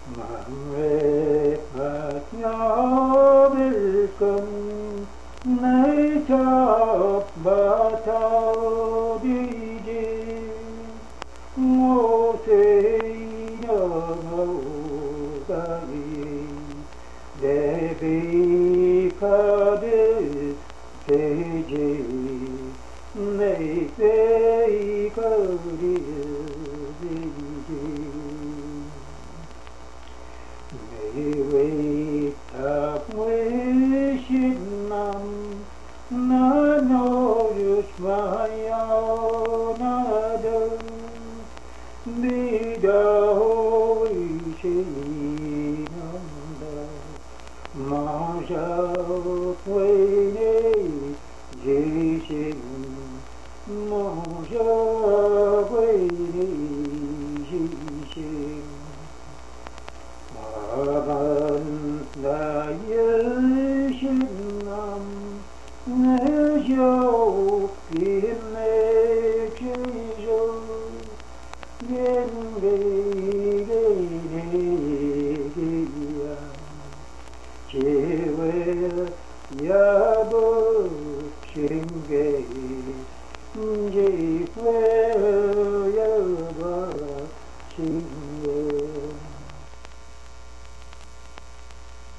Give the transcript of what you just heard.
만회 밭야벨금 내잡바타비지 모세이너가이 내비카드 세지 내베이거리지 내외탑외신남 나노유스마야나드 니다오이시난다 마샤웨네 제신 마샤웨네 지신 마반 나의 신남 내저 빛나